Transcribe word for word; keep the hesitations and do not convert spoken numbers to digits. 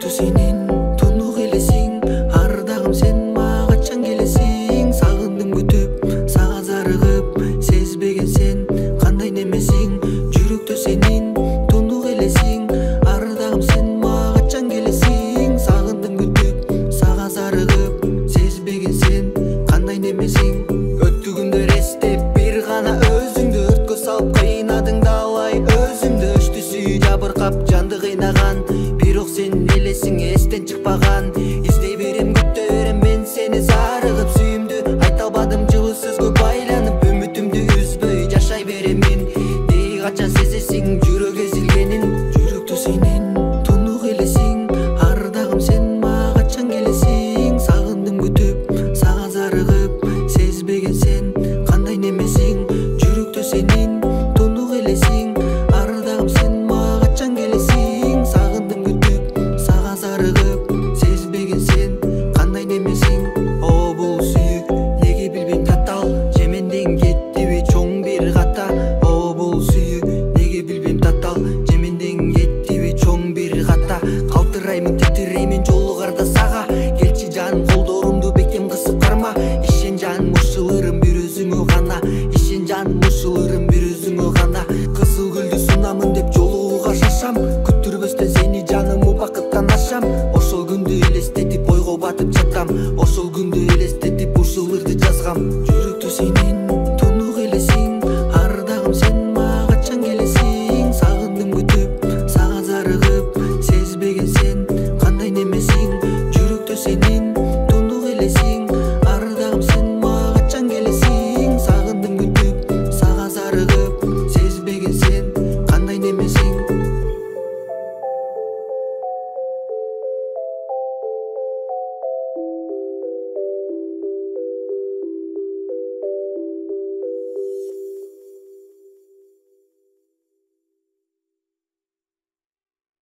жүрөктү сенин тунук элесиң, ар дагым сен мага качан келесиң? Сагындым күтүп, сага зарыгып, сезбеген сен кандай немесиң? Жүрөктү сенин тунук элесиң, ар дагым сен мага качан келесиң? Сагындым күтүп, сага зарыгып, сезбеген сен кандай немесиң? Өттү күндөр эстеп бир гана өзүңдү өрткө салып кыйнадың далай өзүңдү. Өчтүсү жабыркап жанды кыйнаган, бирок сен элесиң эстен чыкпаган. Издей берем, күтө берем мен сени зарыгып, сүйүмдү айта албадым жылы сөзгө байланып. Үмүтүмдү үзбөй жашай беремин, дей качан сезесиң жүрөк эзилгенин? Жүрөктү сенин тунук элесиң, ар дагым сен мага качан келесиң? Сагындым күтүп, сага зарыгып, сезбеген сен кандай немесиң? Жүрөктү сенин тунук элесиң, ар дагым сен мага качан келесиң? Сагындым күтүп, сага зарыгып, сезбеген сен кандай немесиң? О бул сүйүк неге билбейм татал, жеменден кеттиби чоң бир ката? О бул сүйүк неге билбейм татал, жеменден кеттиби чоң бир ката? Калтыраймын, титиреймин жолугарда сага, келчи жаным колдорумду бекем кысып карма. Ишен жаным ушул ырым бир өзүңө гана, ишен жаным ушул ырым